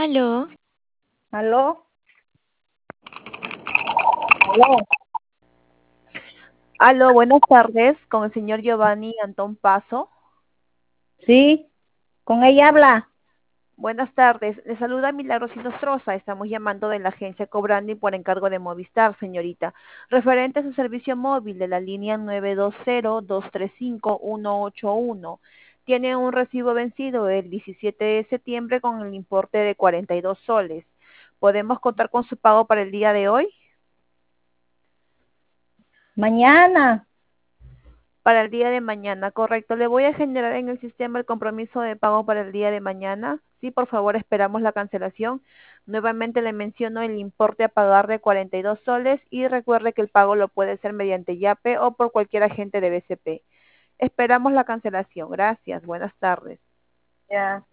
Aló, ¿Aló? ¿Aló? Aló, buenas tardes, con el señor Giovanni Antón Paso. Sí, con ella habla. Buenas tardes, le saluda Milagros Inostroza. Estamos llamando de la agencia Cobrandi por encargo de Movistar, señorita. Referente a su servicio móvil de la línea 920-235-181. Tiene un recibo vencido el 17 de septiembre con el importe de 42 soles. ¿Podemos contar con su pago para el día de hoy? Mañana. Para el día de mañana, correcto. Le voy a generar en el sistema el compromiso de pago para el día de mañana. Sí, por favor, esperamos la cancelación. Nuevamente le menciono el importe a pagar de 42 soles y recuerde que el pago lo puede hacer mediante YAPE o por cualquier agente de BCP. Esperamos la cancelación. Gracias. Buenas tardes. Ya.